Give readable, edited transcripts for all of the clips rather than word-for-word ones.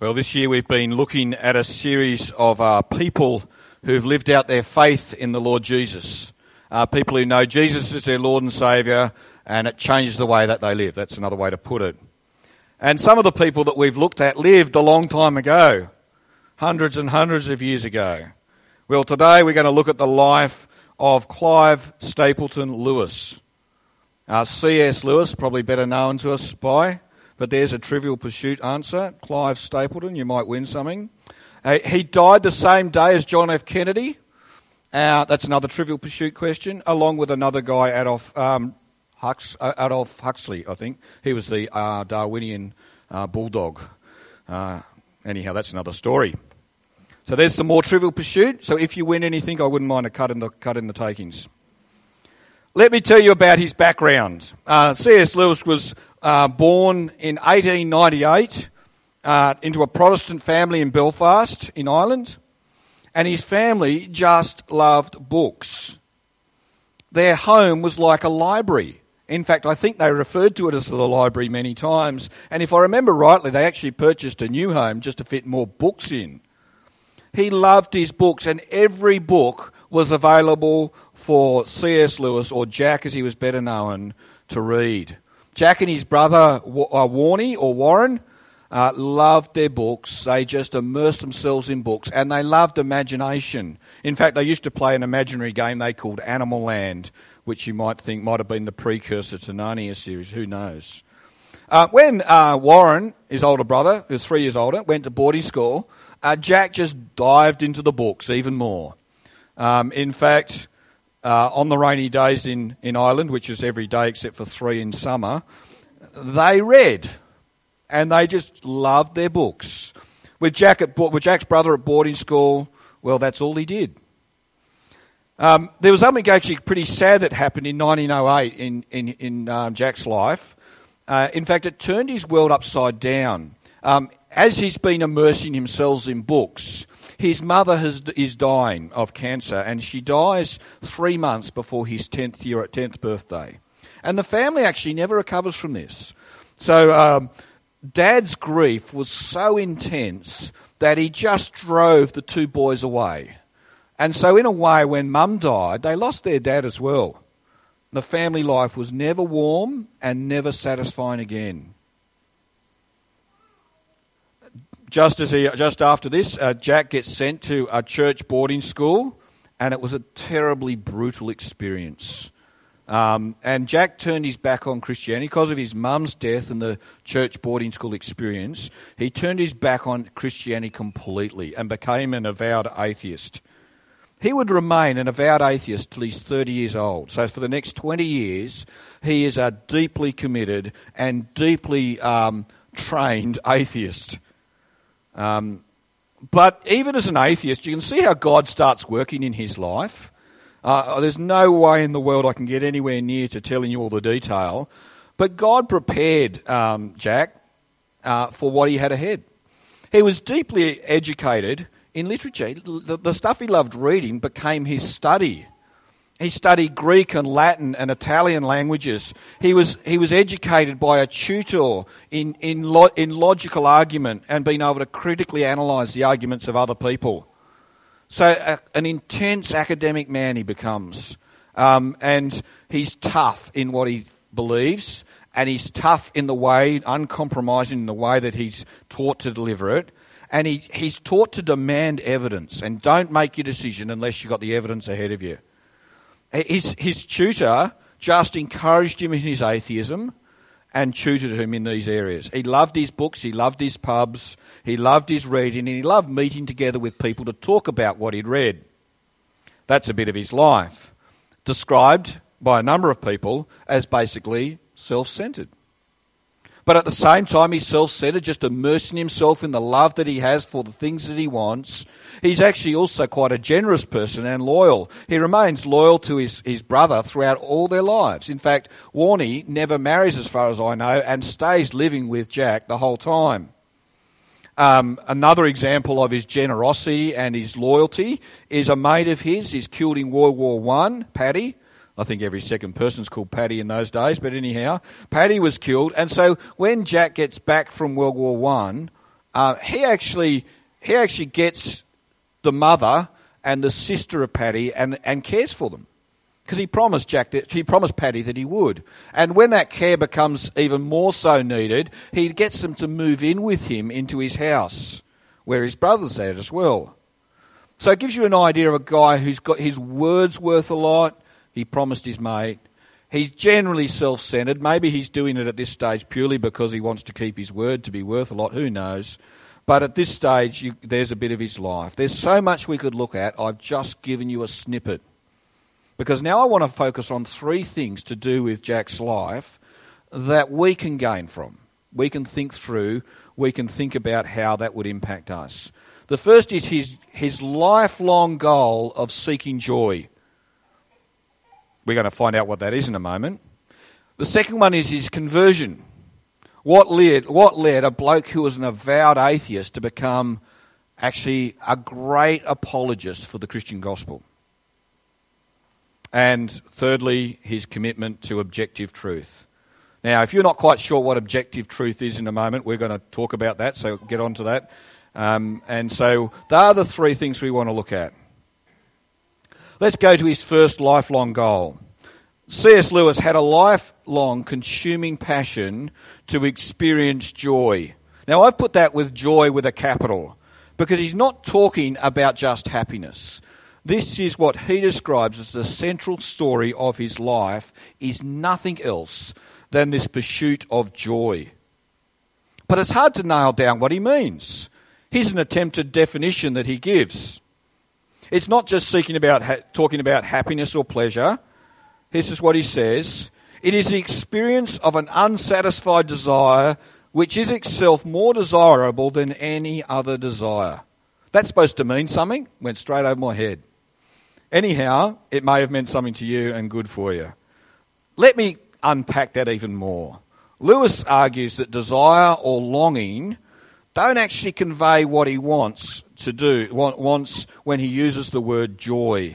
Well, this year we've been looking at a series of people who've lived out their faith in the Lord Jesus. People who know Jesus is their Lord and Saviour, and it changes the way that they live. That's another way to put it. And some of the people that we've looked at lived a long time ago, hundreds and hundreds of years ago. Well, today we're going to look at the life of Clive Stapleton Lewis. C.S. Lewis, probably better known to us by, but there's a Trivial Pursuit answer. Clive Stapleton, you might win something. He died the same day as John F. Kennedy. That's another Trivial Pursuit question, along with another guy, Adolf Huxley, I think. He was the Darwinian bulldog. Anyhow, that's another story. So there's some more Trivial Pursuit. So if you win anything, I wouldn't mind a cut in the takings. Let me tell you about his background. C.S. Lewis was born in 1898 into a Protestant family in Belfast in Ireland, and his family just loved books. Their home was like a library. In fact, I think they referred to it as the library many times, and if I remember rightly, they actually purchased a new home just to fit more books in. He loved his books, and every book was available for C.S. Lewis, or Jack as he was better known, to read. Jack and his brother Warren loved their books. They just immersed themselves in books, and they loved imagination. In fact, they used to play an imaginary game they called Animal Land, which you might think might have been the precursor to Narnia series, who knows. When Warren, his older brother, who was 3 years older, went to boarding school, Jack just dived into the books even more. In fact, on the rainy days in Ireland, which is every day except for 3 in summer, they read, and they just loved their books. With Jack's brother at boarding school, well, that's all he did. There was something actually pretty sad that happened in 1908 in Jack's life. In fact, it turned his world upside down. As he's been immersing himself in books, his mother is dying of cancer, and she dies 3 months before his 10th birthday. And the family actually never recovers from this. So Dad's grief was so intense that he just drove the 2 boys away. And so in a way, when Mum died, they lost their dad as well. The family life was never warm and never satisfying again. Just after this, Jack gets sent to a church boarding school, and it was a terribly brutal experience. And Jack turned his back on Christianity because of his mum's death and the church boarding school experience. He turned his back on Christianity completely and became an avowed atheist. He would remain an avowed atheist till he's 30 years old. So for the next 20 years, he is a deeply committed and deeply trained atheist. But even as an atheist, you can see how God starts working in his life. There's no way in the world I can get anywhere near to telling you all the detail. But God prepared Jack for what he had ahead. He was deeply educated in literature. The stuff he loved reading became his study. He studied Greek and Latin and Italian languages. He was educated by a tutor in logical argument and being able to critically analyse the arguments of other people. So an intense academic man he becomes. And he's tough in what he believes, and he's tough in the way, uncompromising in the way that he's taught to deliver it. And he's taught to demand evidence, and don't make your decision unless you've got the evidence ahead of you. His tutor just encouraged him in his atheism and tutored him in these areas. He loved his books, he loved his pubs, he loved his reading, and he loved meeting together with people to talk about what he'd read. That's a bit of his life, described by a number of people as basically self-centred. But at the same time, he's self-centred, just immersing himself in the love that he has for the things that he wants. He's actually also quite a generous person and loyal. He remains loyal to his brother throughout all their lives. In fact, Warnie never marries, as far as I know, and stays living with Jack the whole time. Another example of his generosity and his loyalty is a mate of his. He's killed in World War I, Paddy. I think every second person's called Paddy in those days, but anyhow, Paddy was killed. And so when Jack gets back from World War I, he actually gets the mother and the sister of Paddy and cares for them. Because he promised Paddy that he would. And when that care becomes even more so needed, he gets them to move in with him into his house, where his brother's at as well. So it gives you an idea of a guy who's got his word's worth a lot. He promised his mate. He's generally self-centered. Maybe he's doing it at this stage purely because he wants to keep his word to be worth a lot. Who knows? But at this stage, there's a bit of his life. There's so much we could look at. I've just given you a snippet. Because now I want to focus on 3 things to do with Jack's life that we can gain from. We can think through. We can think about how that would impact us. The first is his lifelong goal of seeking joy. We're going to find out what that is in a moment. The second one is his conversion. What led a bloke who was an avowed atheist to become actually a great apologist for the Christian gospel? And thirdly, his commitment to objective truth. Now, if you're not quite sure what objective truth is in a moment, we're going to talk about that, so get on to that. And so they are the 3 things we want to look at. Let's go to his first lifelong goal. C.S. Lewis had a lifelong consuming passion to experience joy. Now, I've put that with joy with a capital, because he's not talking about just happiness. This is what he describes as the central story of his life, is nothing else than this pursuit of joy. But it's hard to nail down what he means. Here's an attempted definition that he gives. It's not just talking about happiness or pleasure. This is what he says. It is the experience of an unsatisfied desire which is itself more desirable than any other desire. That's supposed to mean something. Went straight over my head. Anyhow, it may have meant something to you and good for you. Let me unpack that even more. Lewis argues that desire or longing don't actually convey what he wants to do, wants when he uses the word joy.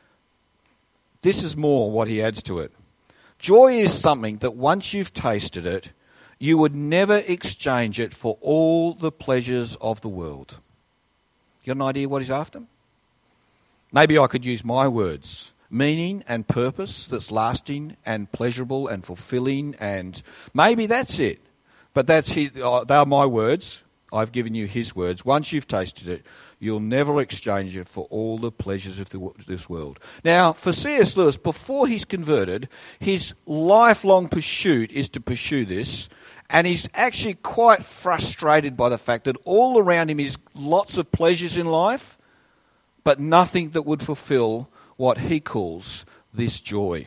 This is more what he adds to it. Joy is something that once you've tasted it, you would never exchange it for all the pleasures of the world. You got an idea what he's after? Maybe I could use my words. Meaning and purpose that's lasting and pleasurable and fulfilling, and maybe that's it. But they are my words. I've given you his words. Once you've tasted it, you'll never exchange it for all the pleasures of this world. Now, for C.S. Lewis, before he's converted, his lifelong pursuit is to pursue this, and he's actually quite frustrated by the fact that all around him is lots of pleasures in life, but nothing that would fulfill what he calls this joy.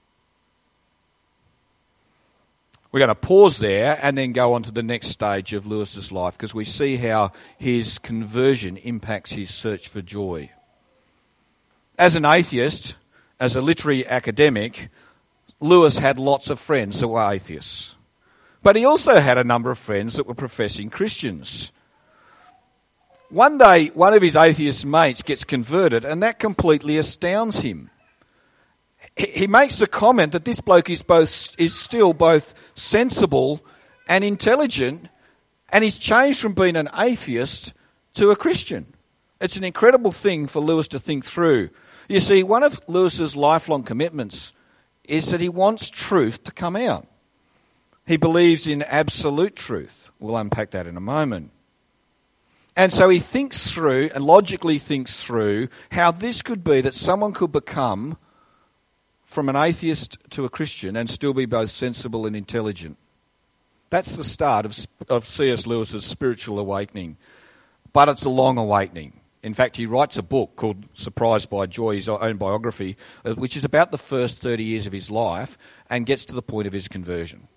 We're going to pause there and then go on to the next stage of Lewis's life, because we see how his conversion impacts his search for joy. As an atheist, as a literary academic, Lewis had lots of friends that were atheists. But he also had a number of friends that were professing Christians. One day, one of his atheist mates gets converted, and that completely astounds him. He makes the comment that this bloke is still both sensible and intelligent, and he's changed from being an atheist to a Christian. It's an incredible thing for Lewis to think through. You see, one of Lewis's lifelong commitments is that he wants truth to come out. He believes in absolute truth. We'll unpack that in a moment. And so he thinks through, and logically thinks through, how this could be that someone could become from an atheist to a Christian and still be both sensible and intelligent. That's the start of C.S. Lewis's spiritual awakening. But it's a long awakening. In fact, he writes a book called Surprised by Joy, his own biography, which is about the first 30 years of his life and gets to the point of his conversion.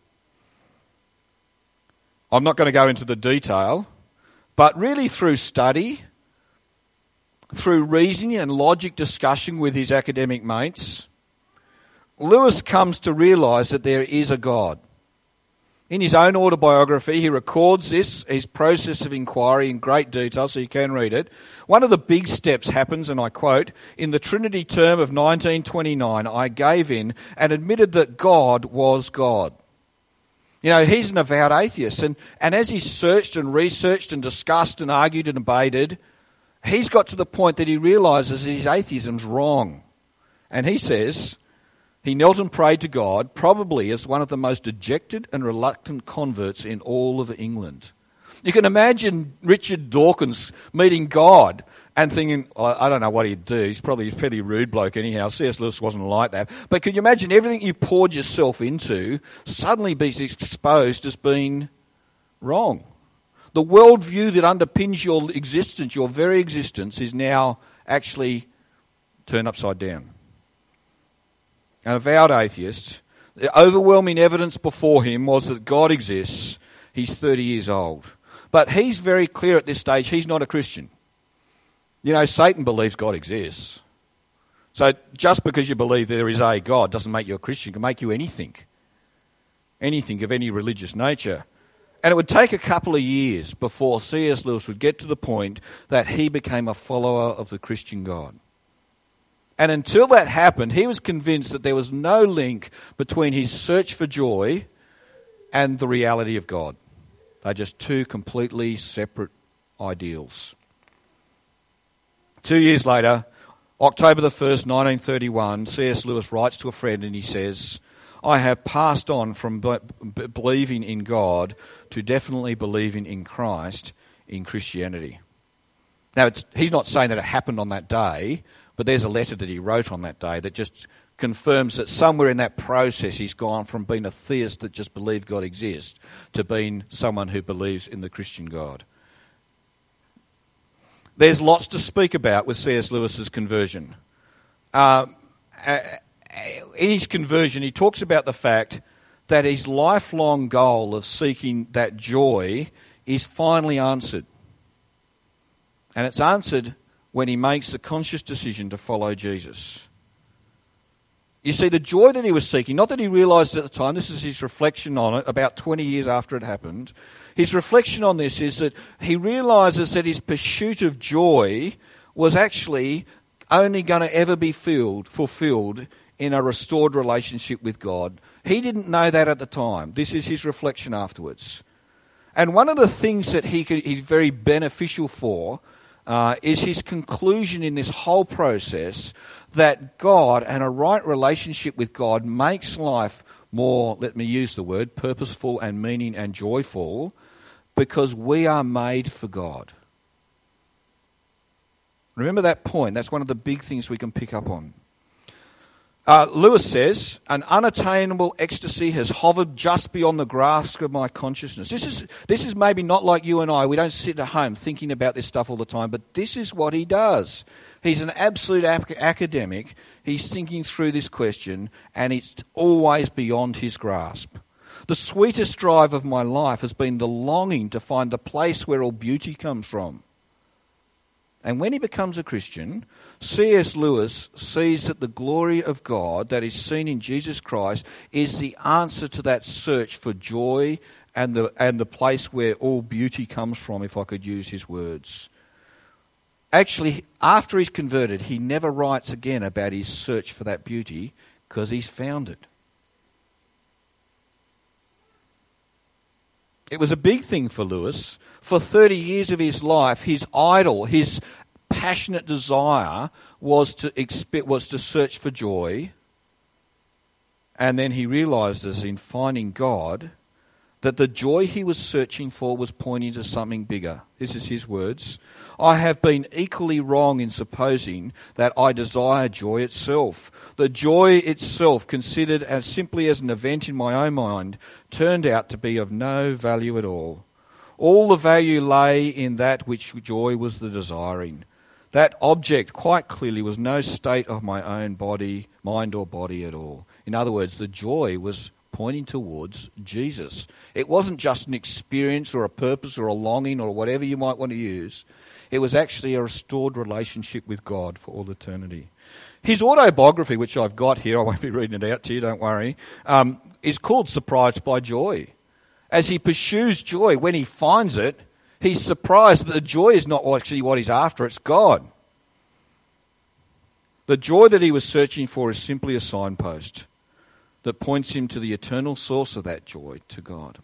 I'm not going to go into the detail, but really through study, through reasoning and logic discussion with his academic mates, Lewis comes to realise that there is a God. In his own autobiography, he records his process of inquiry in great detail, so you can read it. One of the big steps happens, and I quote, "In the Trinity term of 1929, I gave in and admitted that God was God." You know, he's an avowed atheist. And as he searched and researched and discussed and argued and debated, he's got to the point that he realises that his atheism's wrong. And he says he knelt and prayed to God, probably as one of the most dejected and reluctant converts in all of England. You can imagine Richard Dawkins meeting God and thinking, I don't know what he'd do. He's probably a fairly rude bloke anyhow. C.S. Lewis wasn't like that. But could you imagine everything you poured yourself into suddenly be exposed as being wrong? The worldview that underpins your existence, your very existence, is now actually turned upside down. An avowed atheist, the overwhelming evidence before him was that God exists. He's 30 years old. But he's very clear at this stage, he's not a Christian. You know, Satan believes God exists. So just because you believe there is a God doesn't make you a Christian. It can make you anything. Anything of any religious nature. And it would take a couple of years before C.S. Lewis would get to the point that he became a follower of the Christian God. And until that happened, he was convinced that there was no link between his search for joy and the reality of God. They're just two completely separate ideals. 2 years later, October the 1st, 1931, C.S. Lewis writes to a friend and he says, I have passed on from believing in God to definitely believing in Christ in Christianity. Now, he's not saying that it happened on that day, but there's a letter that he wrote on that day that just confirms that somewhere in that process he's gone from being a theist that just believed God exists to being someone who believes in the Christian God. There's lots to speak about with C.S. Lewis's conversion. In his conversion, he talks about the fact that his lifelong goal of seeking that joy is finally answered. And it's answered when he makes the conscious decision to follow Jesus. You see, the joy that he was seeking, not that he realised at the time, this is his reflection on it about 20 years after it happened, his reflection on this is that he realises that his pursuit of joy was actually only going to ever be fulfilled in a restored relationship with God. He didn't know that at the time. This is his reflection afterwards. And one of the things that he's very beneficial for is his conclusion in this whole process that God and a right relationship with God makes life more, let me use the word, purposeful and meaning and joyful because we are made for God. Remember that point. That's one of the big things we can pick up on. Lewis says, an unattainable ecstasy has hovered just beyond the grasp of my consciousness. This is maybe not like you and I. We don't sit at home thinking about this stuff all the time, but this is what he does. He's an absolute academic. He's thinking through this question, and it's always beyond his grasp. The sweetest drive of my life has been the longing to find the place where all beauty comes from. And when he becomes a Christian, C.S. Lewis sees that the glory of God that is seen in Jesus Christ is the answer to that search for joy and the place where all beauty comes from, if I could use his words. Actually, after he's converted, he never writes again about his search for that beauty because he's found it. It was a big thing for Lewis. For 30 years of his life, his idol, his passionate desire was to search for joy. And then he realizes in finding God that the joy he was searching for was pointing to something bigger. This is his words. I have been equally wrong in supposing that I desire joy itself. The joy itself, considered as simply as an event in my own mind, turned out to be of no value at all. All the value lay in that which joy was the desiring. That object quite clearly was no state of my own body, mind or body at all. In other words, the joy was pointing towards Jesus. It wasn't just an experience or a purpose or a longing or whatever you might want to use. It was actually a restored relationship with God for all eternity. His autobiography, which I've got here, I won't be reading it out to you, don't worry, is called Surprised by Joy. As he pursues joy, when he finds it, he's surprised that the joy is not actually what he's after, it's God. The joy that he was searching for is simply a signpost. that points him to the eternal source of that joy, to God.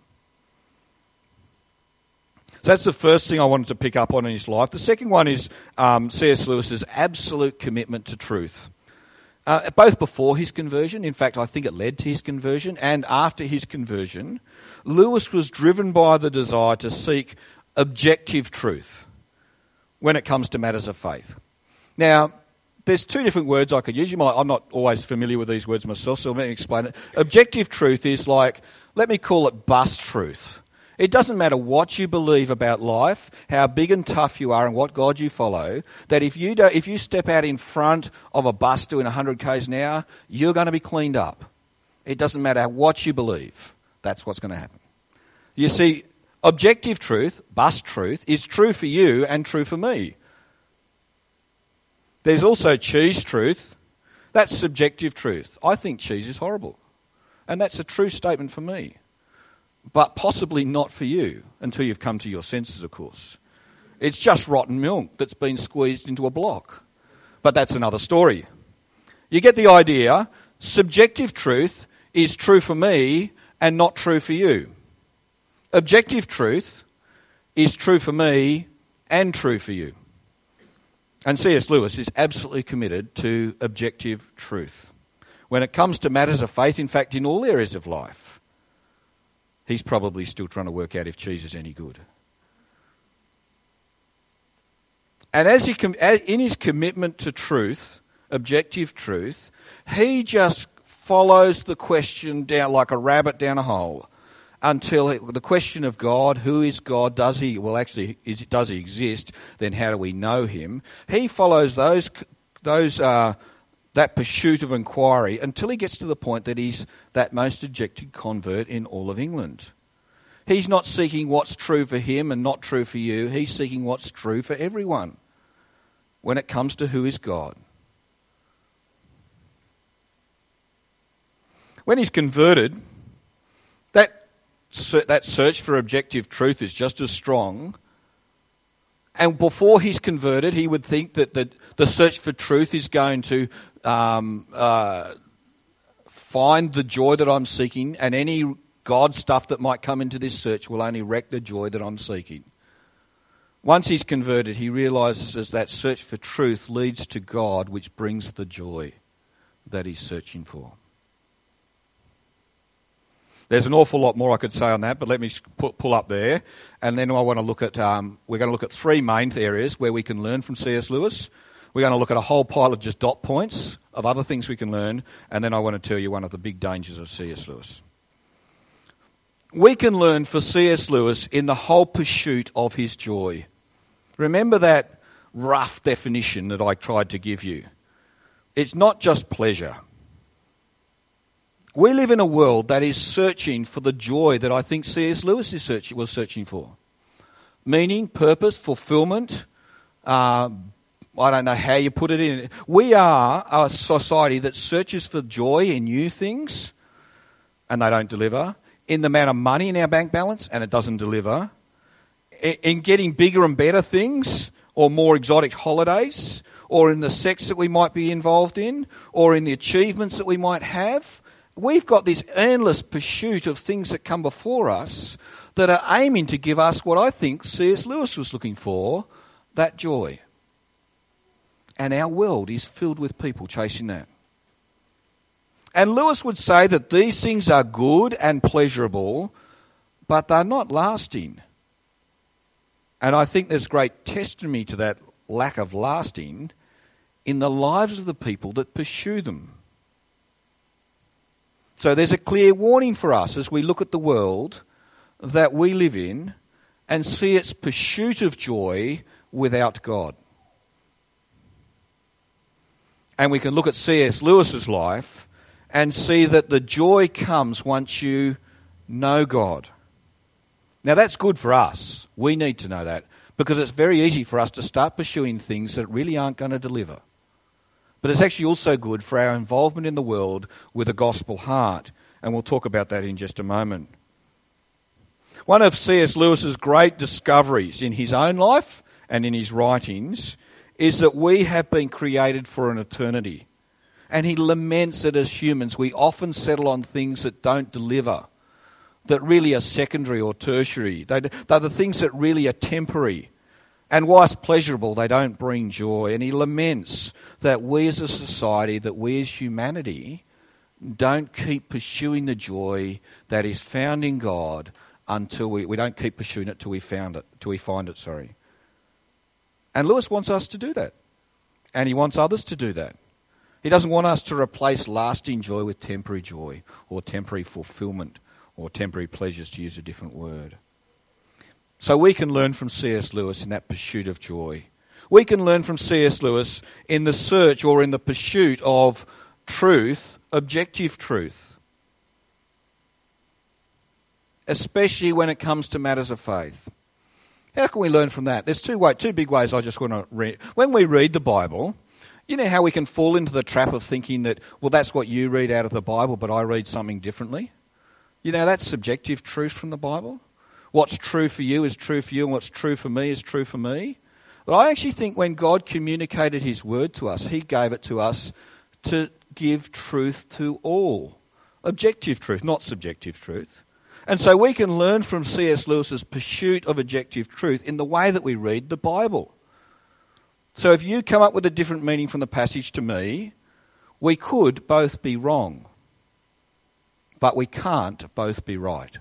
So that's the first thing I wanted to pick up on in his life. The second one is C.S. Lewis's absolute commitment to truth. Both before his conversion, in fact I think it led to his conversion, and after his conversion, Lewis was driven by the desire to seek objective truth when it comes to matters of faith. Now, there's two different words I could use. I'm not always familiar with these words myself, so let me explain it. Objective truth is like, let me call it bus truth. It doesn't matter what you believe about life, how big and tough you are and what God you follow, that if you step out in front of a bus doing 100 k's an hour, you're going to be cleaned up. It doesn't matter what you believe. That's what's going to happen. You see, objective truth, bus truth, is true for you and true for me. There's also cheese truth. That's subjective truth. I think cheese is horrible. And that's a true statement for me. But possibly not for you, until you've come to your senses, of course. It's just rotten milk that's been squeezed into a block. But that's another story. You get the idea. Subjective truth is true for me and not true for you. Objective truth is true for me and true for you. And C.S. Lewis is absolutely committed to objective truth. When it comes to matters of faith, in fact, in all areas of life, he's probably still trying to work out if cheese is any good. And in his commitment to truth, objective truth, he just follows the question down like a rabbit down a hole until the question of God, who is God, does he exist, then how do we know him? He follows that pursuit of inquiry until he gets to the point that he's that most ejected convert in all of England. He's not seeking what's true for him and not true for you. He's seeking what's true for everyone when it comes to who is God. When he's converted, that search for objective truth is just as strong. And before he's converted, he would think that the search for truth is going to find the joy that I'm seeking, and any God stuff that might come into this search will only wreck the joy that I'm seeking. Once he's converted, he realises that search for truth leads to God, which brings the joy that he's searching for. There's an awful lot more I could say on that, but let me pull up there. And then I want to look at, we're going to look at three main areas where we can learn from C.S. Lewis. We're going to look at a whole pile of just dot points of other things we can learn. And then I want to tell you one of the big dangers of C.S. Lewis. We can learn for C.S. Lewis in the whole pursuit of his joy. Remember that rough definition that I tried to give you. It's not just pleasure. We live in a world that is searching for the joy that I think C.S. Lewis was searching for. Meaning, purpose, fulfillment. I don't know how you put it in. We are a society that searches for joy in new things, and they don't deliver. In the amount of money in our bank balance, and it doesn't deliver. In getting bigger and better things, or more exotic holidays, or in the sex that we might be involved in, or in the achievements that we might have. We've got this endless pursuit of things that come before us that are aiming to give us what I think C.S. Lewis was looking for, that joy. And our world is filled with people chasing that. And Lewis would say that these things are good and pleasurable, but they're not lasting. And I think there's great testimony to that lack of lasting in the lives of the people that pursue them. So there's a clear warning for us as we look at the world that we live in and see its pursuit of joy without God. And we can look at C.S. Lewis's life and see that the joy comes once you know God. Now that's good for us. We need to know that because it's very easy for us to start pursuing things that really aren't going to deliver. But it's actually also good for our involvement in the world with a gospel heart. And we'll talk about that in just a moment. One of C.S. Lewis's great discoveries in his own life and in his writings is that we have been created for an eternity. And he laments that as humans we often settle on things that don't deliver, that really are secondary or tertiary. They're the things that really are temporary. And whilst pleasurable, they don't bring joy. And he laments that we as a society, that we as humanity, don't keep pursuing the joy that is found in God until we don't keep pursuing it till we find it. And Lewis wants us to do that. And he wants others to do that. He doesn't want us to replace lasting joy with temporary joy or temporary fulfillment or temporary pleasures, to use a different word. So we can learn from C.S. Lewis in that pursuit of joy. We can learn from C.S. Lewis in the search or in the pursuit of truth, objective truth, especially when it comes to matters of faith. How can we learn from that? There's two big ways I just want to read. When we read the Bible, you know how we can fall into the trap of thinking that, well, that's what you read out of the Bible, but I read something differently? You know, that's subjective truth from the Bible. What's true for you is true for you, and what's true for me is true for me. But I actually think when God communicated his word to us, he gave it to us to give truth to all. Objective truth, not subjective truth. And so we can learn from C.S. Lewis's pursuit of objective truth in the way that we read the Bible. So if you come up with a different meaning from the passage to me, we could both be wrong, but we can't both be right.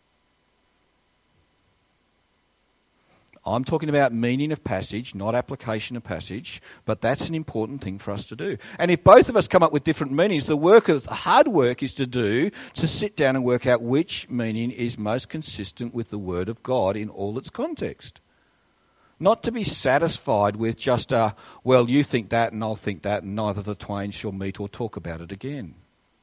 I'm talking about meaning of passage, not application of passage, but that's an important thing for us to do. And if both of us come up with different meanings, the hard work is to sit down and work out which meaning is most consistent with the Word of God in all its context. Not to be satisfied with just well, you think that and I'll think that, and neither the twain shall meet or talk about it again.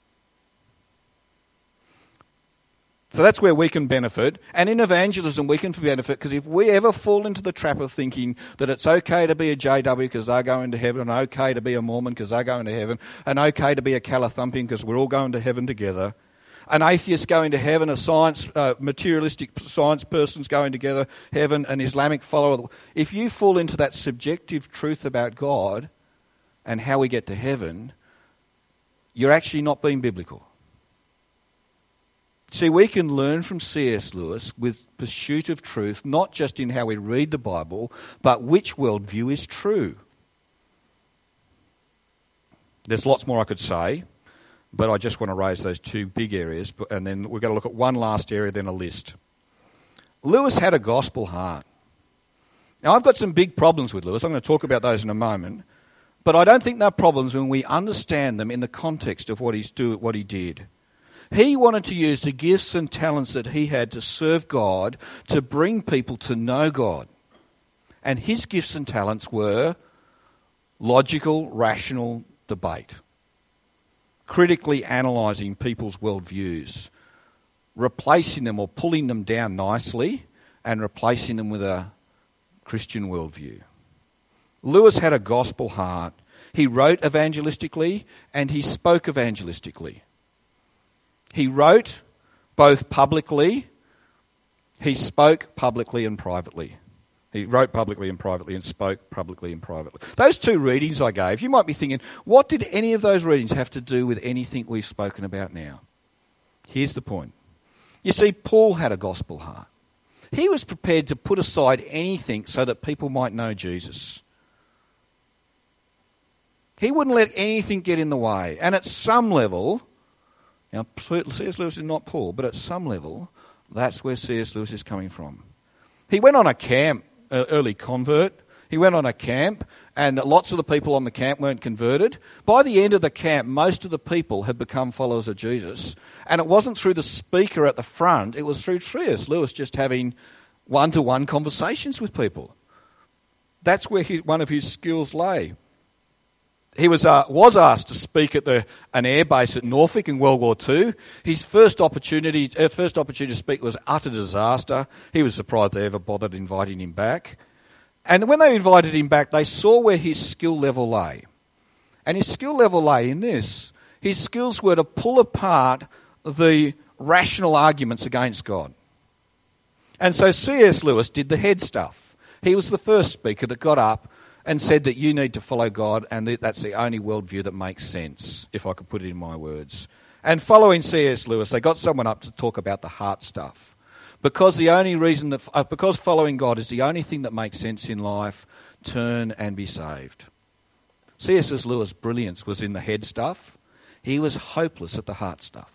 So that's where we can benefit. And in evangelism we can benefit, because if we ever fall into the trap of thinking that it's okay to be a JW because they're going to heaven, and okay to be a Mormon because they're going to heaven, and okay to be a Calathumpian because we're all going to heaven together, an atheist going to heaven, a materialistic science person's going together, heaven, an Islamic follower. If you fall into that subjective truth about God and how we get to heaven, you're actually not being biblical. See, we can learn from C.S. Lewis with pursuit of truth, not just in how we read the Bible, but which worldview is true. There's lots more I could say, but I just want to raise those two big areas, and then we're going to look at one last area, then a list. Lewis had a gospel heart. Now, I've got some big problems with Lewis. I'm going to talk about those in a moment, but I don't think they're problems when we understand them in the context of what he did. He wanted to use the gifts and talents that he had to serve God, to bring people to know God. And his gifts and talents were logical, rational debate, critically analysing people's worldviews, replacing them or pulling them down nicely and replacing them with a Christian worldview. Lewis had a gospel heart. He wrote evangelistically and he spoke evangelistically. He wrote both publicly, he spoke publicly and privately. He wrote publicly and privately and spoke publicly and privately. Those two readings I gave, you might be thinking, what did any of those readings have to do with anything we've spoken about now? Here's the point. You see, Paul had a gospel heart. He was prepared to put aside anything so that people might know Jesus. He wouldn't let anything get in the way. And at some level, now C.S. Lewis is not Paul, but at some level, that's where C.S. Lewis is coming from. He went on a camp, early convert. He went on a camp, and lots of the people on the camp weren't converted. By the end of the camp, most of the people had become followers of Jesus. And it wasn't through the speaker at the front, it was through C.S. Lewis just having one-to-one conversations with people. That's where one of his skills lay. He was asked to speak at an air base at Norfolk in World War II. His first opportunity to speak was utter disaster. He was surprised they ever bothered inviting him back. And when they invited him back, they saw where his skill level lay. And his skill level lay in this. His skills were to pull apart the rational arguments against God. And so C.S. Lewis did the head stuff. He was the first speaker that got up and said that you need to follow God, and that's the only worldview that makes sense, if I could put it in my words. And following C.S. Lewis, they got someone up to talk about the heart stuff. Because because following God is the only thing that makes sense in life, turn and be saved. C.S. Lewis' brilliance was in the head stuff. He was hopeless at the heart stuff.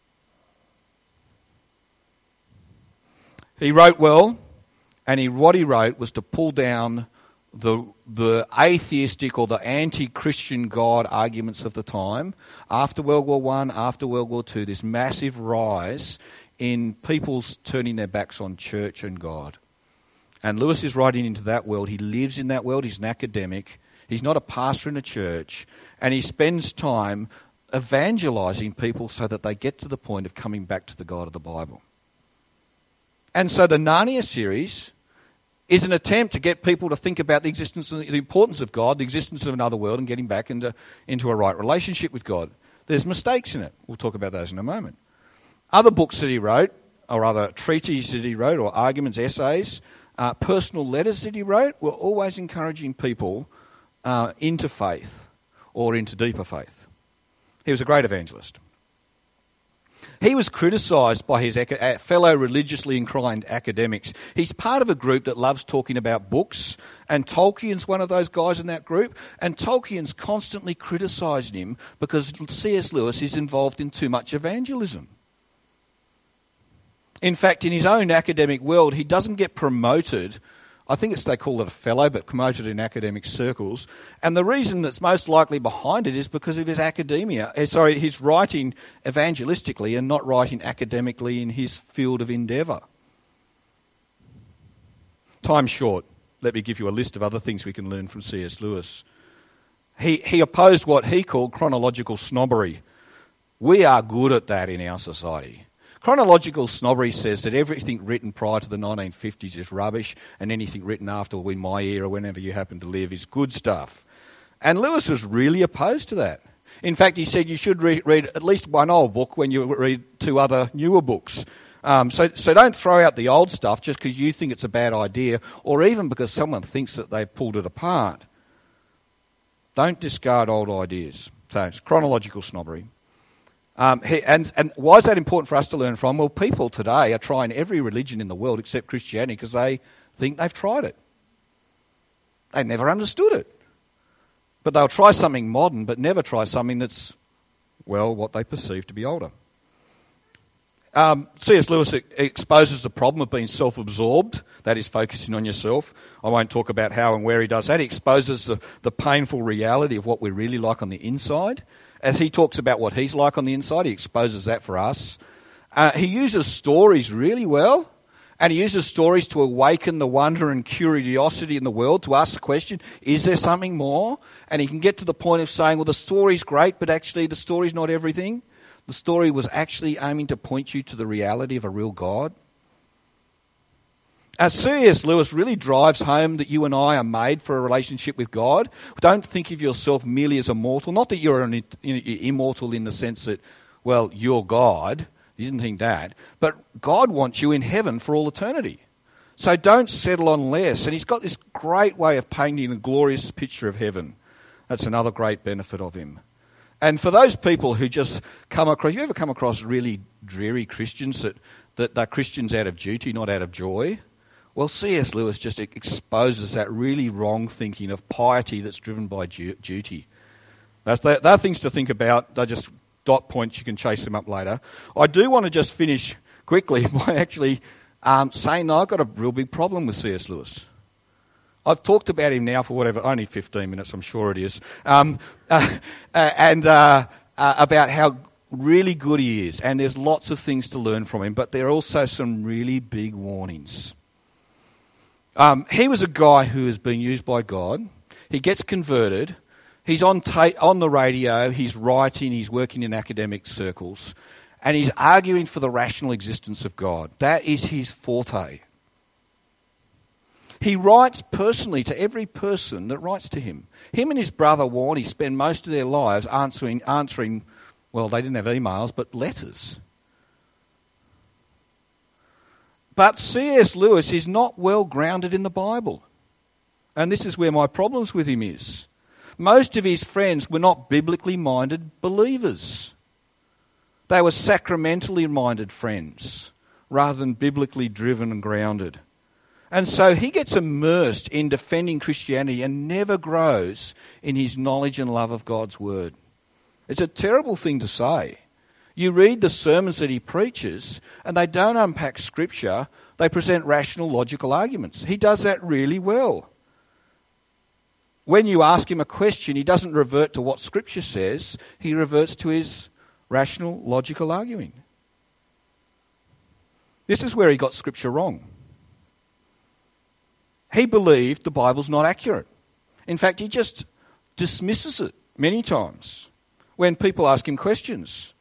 He wrote well, and what he wrote was to pull down the atheistic or the anti-Christian God arguments of the time. After World War I, after World War II, this massive rise in people turning their backs on church and God. And Lewis is writing into that world. He lives in that world. He's an academic. He's not a pastor in a church. And he spends time evangelizing people so that they get to the point of coming back to the God of the Bible. And so the Narnia series is an attempt to get people to think about the existence and the importance of God, the existence of another world, and getting back into a right relationship with God. There's mistakes in it. We'll talk about those in a moment. Other books that he wrote, or other treatises that he wrote, or arguments, essays, personal letters that he wrote, were always encouraging people into faith or into deeper faith. He was a great evangelist. He was criticised by his fellow religiously inclined academics. He's part of a group that loves talking about books, and Tolkien's one of those guys in that group, and Tolkien's constantly criticising him because C.S. Lewis is involved in too much evangelism. In fact, in his own academic world, he doesn't get promoted. I think they call it a fellow, but promoted in academic circles. And the reason that's most likely behind it is because of his his writing evangelistically and not writing academically in his field of endeavour. Time's short. Let me give you a list of other things we can learn from C.S. Lewis. He opposed what he called chronological snobbery. We are good at that in our society. Chronological snobbery says that everything written prior to the 1950s is rubbish, and anything written after, in my era, whenever you happen to live, is good stuff. And Lewis was really opposed to that. In fact, he said you should read at least one old book when you read two other newer books. So don't throw out the old stuff just because you think it's a bad idea, or even because someone thinks that they've pulled it apart. Don't discard old ideas. So it's chronological snobbery. And why is that important for us to learn from? Well, people today are trying every religion in the world except Christianity because they think they've tried it. They never understood it. But they'll try something modern but never try something that's, well, what they perceive to be older. C.S. Lewis exposes the problem of being self-absorbed, that is focusing on yourself. I won't talk about how and where he does that. He exposes the painful reality of what we're really like on the inside. As he talks about what he's like on the inside, he exposes that for us. He uses stories really well, and he uses stories to awaken the wonder and curiosity in the world, to ask the question, is there something more? And he can get to the point of saying, well, the story's great, but actually the story's not everything. The story was actually aiming to point you to the reality of a real God. C.S. Lewis really drives home that you and I are made for a relationship with God. Don't think of yourself merely as a mortal. Not that you're immortal in the sense that, well, you're God. He didn't think that. But God wants you in heaven for all eternity. So don't settle on less. And he's got this great way of painting a glorious picture of heaven. That's another great benefit of him. And for those people who just you ever come across really dreary Christians that they're Christians out of duty, not out of joy? Well, C.S. Lewis just exposes that really wrong thinking of piety that's driven by duty. They're things to think about. They're just dot points. You can chase them up later. I do want to just finish quickly by actually saying, no, I've got a real big problem with C.S. Lewis. I've talked about him now for only 15 minutes, I'm sure it is, and about how really good he is. And there's lots of things to learn from him, but there are also some really big warnings. He was a guy who has been used by God. He gets converted. He's on the radio. He's writing. He's working in academic circles. And he's arguing for the rational existence of God. That is his forte. He writes personally to every person that writes to him. Him and his brother Warnie spend most of their lives answering, well, they didn't have emails, but letters. But C.S. Lewis is not well grounded in the Bible. And this is where my problems with him is. Most of his friends were not biblically minded believers. They were sacramentally minded friends rather than biblically driven and grounded. And so he gets immersed in defending Christianity and never grows in his knowledge and love of God's word. It's a terrible thing to say. You read the sermons that he preaches and they don't unpack Scripture. They present rational, logical arguments. He does that really well. When you ask him a question, he doesn't revert to what Scripture says. He reverts to his rational, logical arguing. This is where he got Scripture wrong. He believed the Bible's not accurate. In fact, he just dismisses it many times when people ask him questions.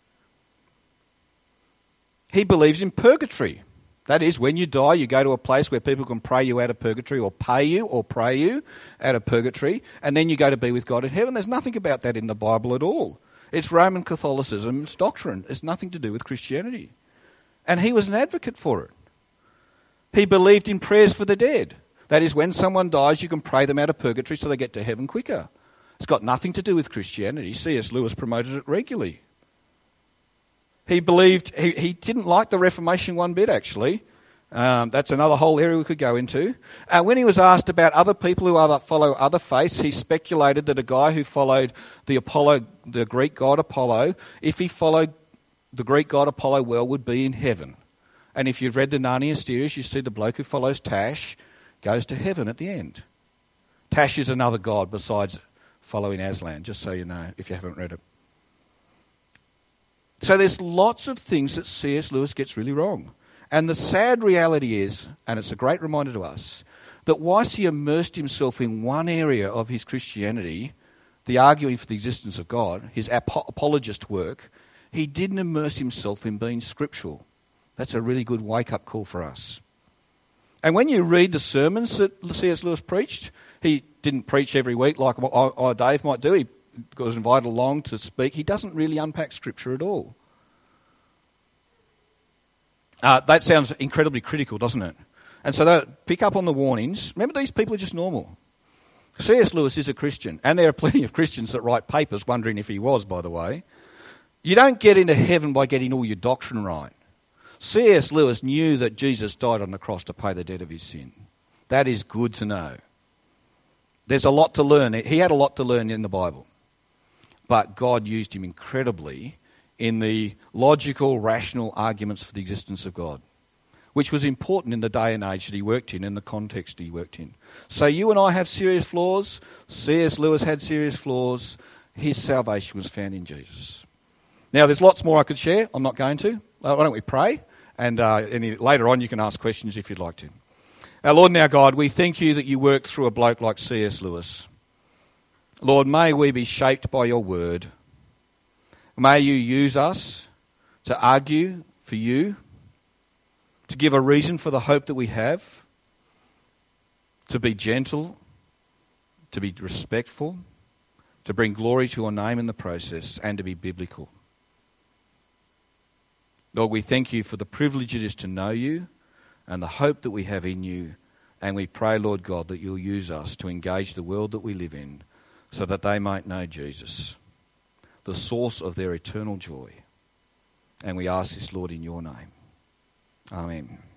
He believes in purgatory. That is, when you die, you go to a place where people can pray you out of purgatory or pay you or pray you out of purgatory, and then you go to be with God in heaven. There's nothing about that in the Bible at all. It's Roman Catholicism's doctrine. It's nothing to do with Christianity. And he was an advocate for it. He believed in prayers for the dead. That is, when someone dies, you can pray them out of purgatory so they get to heaven quicker. It's got nothing to do with Christianity. C.S. Lewis promoted it regularly. He believed, he didn't like the Reformation one bit, actually. That's another whole area we could go into. When he was asked about other people who follow other faiths, he speculated that a guy who followed the Greek god Apollo, if he followed the Greek god Apollo well, would be in heaven. And if you've read the Narnia series, you see the bloke who follows Tash goes to heaven at the end. Tash is another god besides following Aslan, just so you know, if you haven't read it. So there's lots of things that C.S. Lewis gets really wrong. And the sad reality is, and it's a great reminder to us, that whilst he immersed himself in one area of his Christianity, the arguing for the existence of God, his apologist work, he didn't immerse himself in being scriptural. That's a really good wake-up call for us. And when you read the sermons that C.S. Lewis preached, he didn't preach every week like Dave might do. He was invited along to speak. He doesn't really unpack Scripture at all. That sounds incredibly critical, doesn't it? And so they pick up on the warnings. Remember, these people are just normal. C.S. Lewis is a Christian, and there are plenty of Christians that write papers wondering if he was, by the way. You don't get into heaven by getting all your doctrine right. C.S. Lewis knew that Jesus died on the cross to pay the debt of his sin. That is good to know. There's a lot to learn. He had a lot to learn in the Bible. But God used him incredibly in the logical, rational arguments for the existence of God, which was important in the day and age that he worked in the context he worked in. So you and I have serious flaws. C.S. Lewis had serious flaws. His salvation was found in Jesus. Now, there's lots more I could share. I'm not going to. Why don't we pray? And later on you can ask questions if you'd like to. Our Lord and our God, we thank you that you work through a bloke like C.S. Lewis. Lord, may we be shaped by your word. May you use us to argue for you, to give a reason for the hope that we have, to be gentle, to be respectful, to bring glory to your name in the process, and to be biblical. Lord, we thank you for the privilege it is to know you and the hope that we have in you. And we pray, Lord God, that you'll use us to engage the world that we live in so that they might know Jesus, the source of their eternal joy. And we ask this, Lord, in your name. Amen.